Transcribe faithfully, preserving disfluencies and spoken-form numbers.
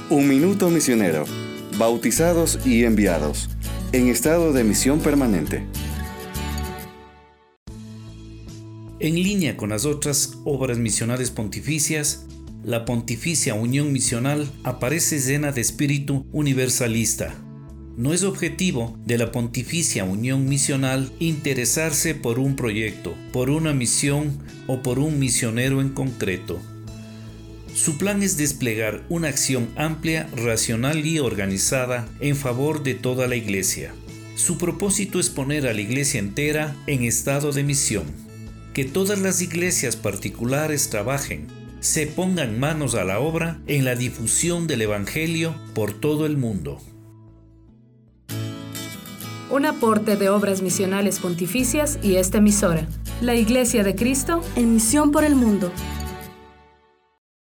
Un Minuto Misionero. Bautizados y enviados. En estado de misión permanente. En línea con las otras obras misionales pontificias, la Pontificia Unión Misional aparece llena de espíritu universalista. No es objetivo de la Pontificia Unión Misional interesarse por un proyecto, por una misión o por un misionero en concreto. Su plan es desplegar una acción amplia, racional y organizada en favor de toda la Iglesia. Su propósito es poner a la Iglesia entera en estado de misión. Que todas las iglesias particulares trabajen, se pongan manos a la obra en la difusión del Evangelio por todo el mundo. Un aporte de Obras Misionales Pontificias y esta emisora, la Iglesia de Cristo, en misión por el mundo.